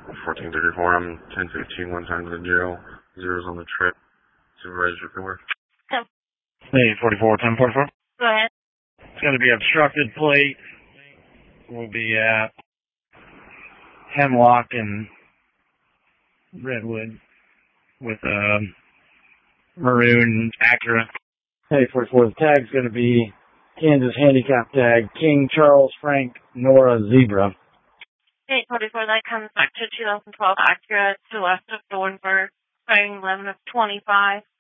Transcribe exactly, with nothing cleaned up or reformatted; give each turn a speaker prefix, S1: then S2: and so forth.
S1: fourteen thirty-four, I'm ten fifteen, one time to the jail. Zero's on the trip. Supervisor Cooper.
S2: Ten.
S3: Hey, forty-four, ten forty-four.
S2: Go ahead.
S3: It's going to be obstructed plate. We'll be at Hemlock and Redwood with a maroon Acura. Hey, forty-four, the tag's going to be Kansas handicap tag, King Charles Frank Nora Zebra.
S2: eight forty-four, that comes back to two thousand twelve Acura to west of Thornburg, firing eleven of twenty-five.